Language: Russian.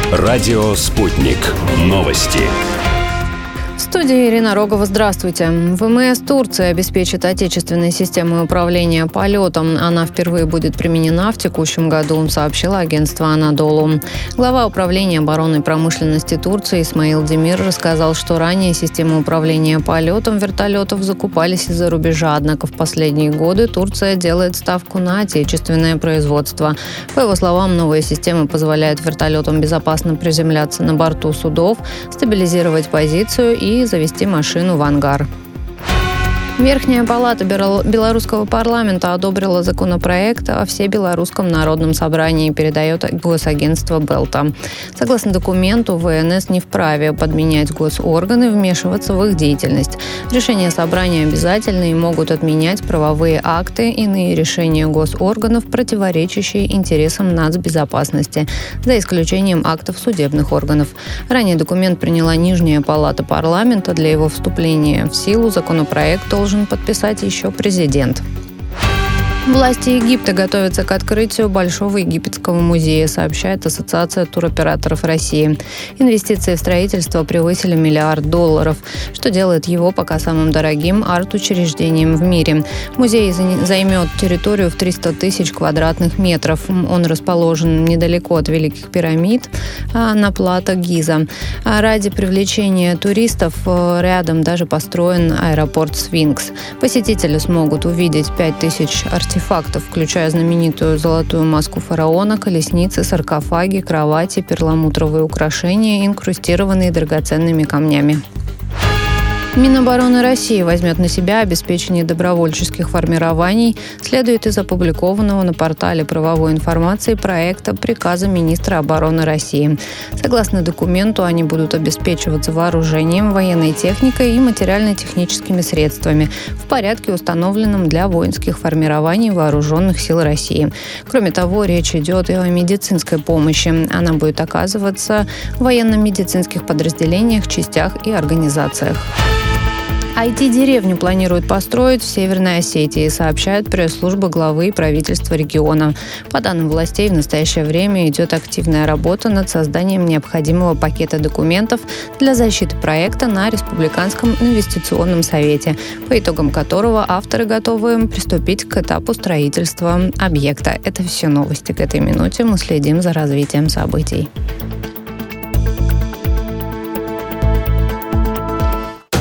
Радио «Спутник». Новости. В студии Ирина Рогова. Здравствуйте. ВМС Турции обеспечит отечественной системой управления полетом. Она впервые будет применена в текущем году, сообщило агентство «Анадолу». Глава управления оборонной промышленности Турции Исмаил Демир рассказал, что ранее системы управления полетом вертолетов закупались из-за рубежа, однако в последние годы Турция делает ставку на отечественное производство. По его словам, новая система позволяет вертолетам безопасно приземляться на борту судов, стабилизировать позицию и завести машину в ангар. Верхняя палата белорусского парламента одобрила законопроект о Всебелорусском народном собрании, передает госагентство Белта. Согласно документу, ВНС не вправе подменять госорганы, вмешиваться в их деятельность. Решения собрания обязательны и могут отменять правовые акты, иные решения госорганов, противоречащие интересам нацбезопасности, за исключением актов судебных органов. Ранее документ приняла Нижняя палата парламента. Для его вступления в силу законопроект должен подписать еще президент. Власти Египта готовятся к открытию Большого египетского музея, сообщает Ассоциация туроператоров России. Инвестиции в строительство превысили $1 миллиард, что делает его пока самым дорогим арт-учреждением в мире. Музей займет территорию в 300 тысяч квадратных метров. Он расположен недалеко от Великих пирамид на плато Гиза. Ради привлечения туристов рядом даже построен аэропорт Сфинкс. Посетители смогут увидеть 5000 артефактов, включая знаменитую золотую маску фараона, колесницы, саркофаги, кровати, перламутровые украшения, инкрустированные драгоценными камнями. Минобороны России возьмет на себя обеспечение добровольческих формирований, следует из опубликованного на портале правовой информации проекта приказа министра обороны России. Согласно документу, они будут обеспечиваться вооружением, военной техникой и материально-техническими средствами в порядке, установленном для воинских формирований Вооруженных сил России. Кроме того, речь идет и о медицинской помощи. Она будет оказываться в военно-медицинских подразделениях, частях и организациях. IT-деревню планируют построить в Северной Осетии, сообщает пресс-служба главы и правительства региона. По данным властей, в настоящее время идет активная работа над созданием необходимого пакета документов для защиты проекта на Республиканском инвестиционном совете, по итогам которого авторы готовы приступить к этапу строительства объекта. Это все новости к этой минуте. Мы следим за развитием событий.